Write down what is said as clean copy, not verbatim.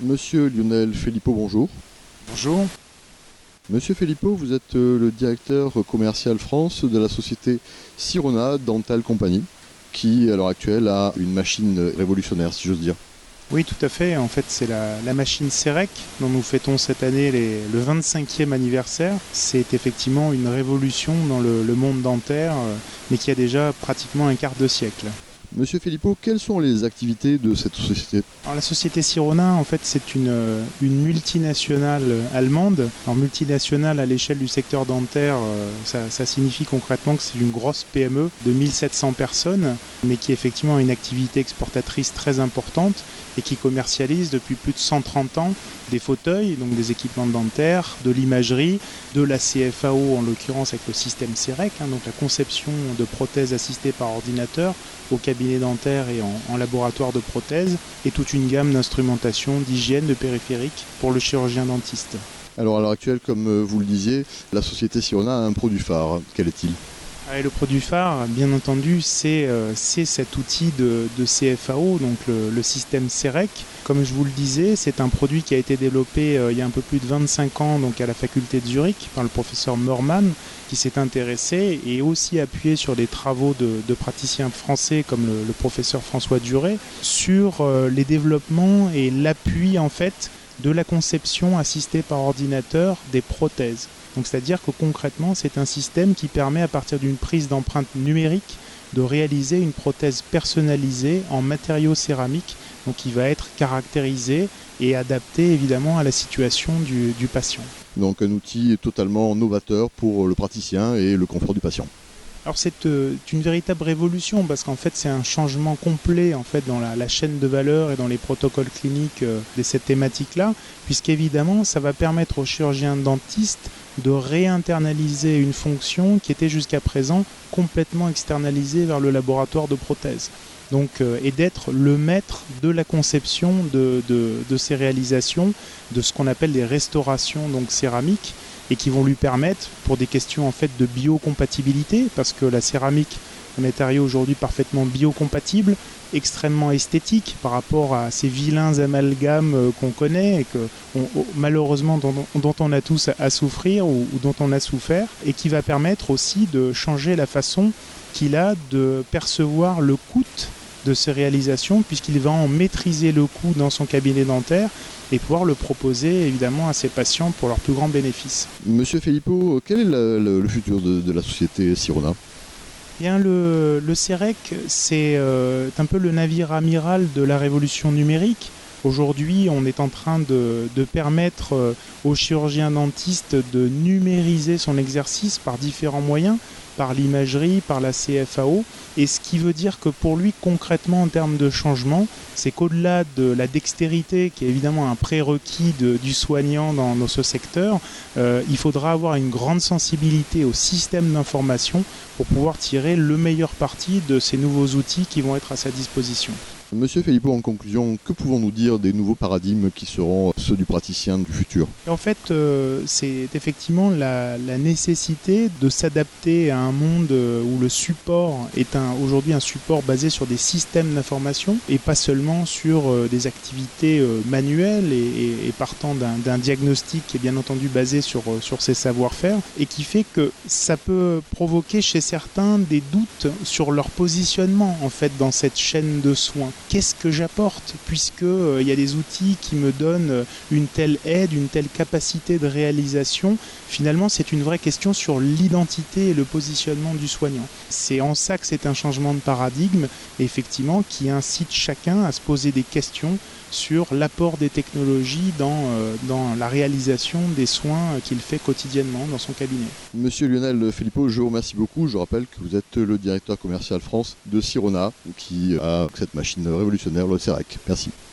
Monsieur Lionel Filippo, bonjour. Bonjour. Monsieur Filippo, vous êtes le directeur commercial France de la société Sirona Dental Company, qui à l'heure actuelle a une machine révolutionnaire, si j'ose dire. Oui, tout à fait. En fait, c'est la machine CEREC dont nous fêtons cette année le 25e anniversaire. C'est effectivement une révolution dans le monde dentaire, mais qui a déjà pratiquement un quart de siècle. Monsieur Filippo, quelles sont les activités de cette société ? Alors, la société Sirona, en fait, c'est une multinationale allemande. Alors, multinationale à l'échelle du secteur dentaire, ça signifie concrètement que c'est une grosse PME de 1700 personnes, mais qui effectivement a une activité exportatrice très importante et qui commercialise depuis plus de 130 ans des fauteuils, donc des équipements dentaires, de l'imagerie, de la CFAO en l'occurrence avec le système CEREC, donc la conception de prothèses assistées par ordinateur au cabinet dentaire et en laboratoire de prothèses, et toute une gamme d'instrumentation, d'hygiène, de périphériques pour le chirurgien dentiste. Alors à l'heure actuelle, comme vous le disiez, la société Sirona a un produit phare. Quel est-il ? Et le produit phare, bien entendu, c'est cet outil de CFAO, donc le système CEREC. Comme je vous le disais, c'est un produit qui a été développé il y a un peu plus de 25 ans donc à la faculté de Zurich par le professeur Mormann, qui s'est intéressé et aussi appuyé sur des travaux de praticiens français comme le professeur François Duret sur les développements et l'appui en fait de la conception assistée par ordinateur des prothèses. Donc c'est-à-dire que concrètement, c'est un système qui permet à partir d'une prise d'empreinte numérique de réaliser une prothèse personnalisée en matériaux céramiques, donc qui va être caractérisée et adaptée évidemment à la situation du patient. Donc un outil totalement novateur pour le praticien et le confort du patient. Alors c'est une véritable révolution parce qu'en fait c'est un changement complet en fait dans la chaîne de valeur et dans les protocoles cliniques de cette thématique-là, puisqu'évidemment ça va permettre aux chirurgiens dentistes de réinternaliser une fonction qui était jusqu'à présent complètement externalisée vers le laboratoire de prothèses. Donc, et d'être le maître de la conception de ces réalisations, de ce qu'on appelle les restaurations donc céramiques, et qui vont lui permettre, pour des questions en fait de biocompatibilité, parce que la céramique est un matériau aujourd'hui parfaitement biocompatible, extrêmement esthétique par rapport à ces vilains amalgames qu'on connaît et que malheureusement dont on a tous à souffrir ou dont on a souffert, et qui va permettre aussi de changer la façon qu'il a de percevoir le coût de ces réalisations, puisqu'il va en maîtriser le coût dans son cabinet dentaire et pouvoir le proposer évidemment à ses patients pour leur plus grand bénéfice. Monsieur Filippo, quel est le futur de la société Sirona ? Bien, le CEREC, c'est un peu le navire amiral de la révolution numérique. Aujourd'hui, on est en train de permettre aux chirurgiens dentistes de numériser son exercice par différents moyens, par l'imagerie, par la CFAO, et ce qui veut dire que pour lui, concrètement, en termes de changement, c'est qu'au-delà de la dextérité, qui est évidemment un prérequis du soignant dans ce secteur, il faudra avoir une grande sensibilité au système d'information pour pouvoir tirer le meilleur parti de ces nouveaux outils qui vont être à sa disposition. Monsieur Filippo, en conclusion, que pouvons-nous dire des nouveaux paradigmes qui seront ceux du praticien du futur ? En fait, c'est effectivement la nécessité de s'adapter à un monde où le support est aujourd'hui un support basé sur des systèmes d'information et pas seulement sur des activités manuelles et partant d'un diagnostic qui est bien entendu basé sur ses savoir-faire, et qui fait que ça peut provoquer chez certains des doutes sur leur positionnement en fait dans cette chaîne de soins. Qu'est-ce que j'apporte, puisqu'il y a des outils qui me donnent une telle aide, une telle capacité de réalisation. Finalement, c'est une vraie question sur l'identité et le positionnement du soignant. C'est en ça que c'est un changement de paradigme, effectivement, qui incite chacun à se poser des questions sur l'apport des technologies dans la réalisation des soins qu'il fait quotidiennement dans son cabinet. Monsieur Lionel Filippo, je vous remercie beaucoup. Je rappelle que vous êtes le directeur commercial France de Sirona, qui a cette machine révolutionnaire, le CEREC. Merci.